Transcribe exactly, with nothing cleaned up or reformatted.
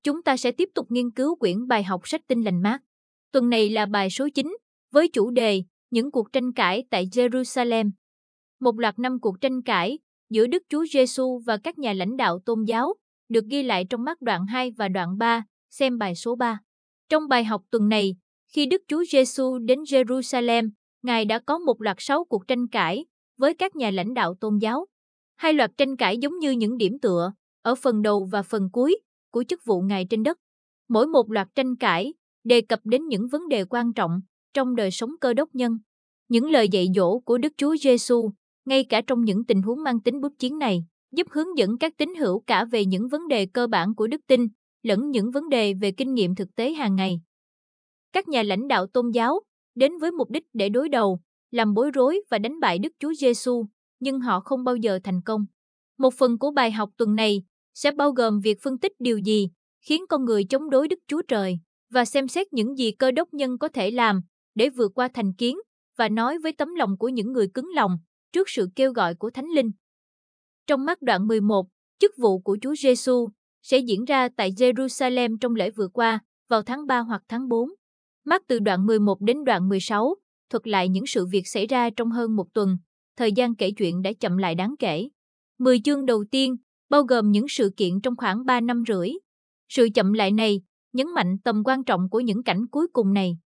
Chúng ta sẽ tiếp tục nghiên cứu quyển bài học Sách Tin Lành Mát. Tuần này là bài số chín với chủ đề Những cuộc tranh cãi tại Jerusalem. Một loạt năm cuộc tranh cãi giữa Đức Chúa Giêsu và các nhà lãnh đạo tôn giáo được ghi lại trong Mác đoạn hai và đoạn ba, xem bài số ba. Trong bài học tuần này, khi Đức Chúa Giêsu đến Jerusalem, Ngài đã có một loạt sáu cuộc tranh cãi với các nhà lãnh đạo tôn giáo. Hai loạt tranh cãi giống như những điểm tựa ở phần đầu và phần cuối của chức vụ Ngài trên đất. Mỗi một loạt tranh cãi đề cập đến những vấn đề quan trọng trong đời sống Cơ Đốc nhân. Những lời dạy dỗ của Đức Chúa Giêsu, ngay cả trong những tình huống mang tính bút chiến này, giúp hướng dẫn các tín hữu cả về những vấn đề cơ bản của đức tin, lẫn những vấn đề về kinh nghiệm thực tế hàng ngày. Các nhà lãnh đạo tôn giáo đến với mục đích để đối đầu, làm bối rối và đánh bại Đức Chúa Giêsu, nhưng họ không bao giờ thành công. Một phần của bài học tuần này sẽ bao gồm việc phân tích điều gì khiến con người chống đối Đức Chúa Trời và xem xét những gì Cơ Đốc nhân có thể làm để vượt qua thành kiến và nói với tấm lòng của những người cứng lòng trước sự kêu gọi của Thánh Linh. Trong Mác đoạn mười một, chức vụ của Chúa Giêsu sẽ diễn ra tại Jerusalem trong lễ vừa qua vào tháng ba hoặc tháng bốn. Mác từ đoạn mười một đến đoạn mười sáu thuật lại những sự việc xảy ra trong hơn một tuần, thời gian kể chuyện đã chậm lại đáng kể. Mười chương đầu tiên bao gồm những sự kiện trong khoảng ba năm rưỡi. Sự chậm lại này nhấn mạnh tầm quan trọng của những cảnh cuối cùng này.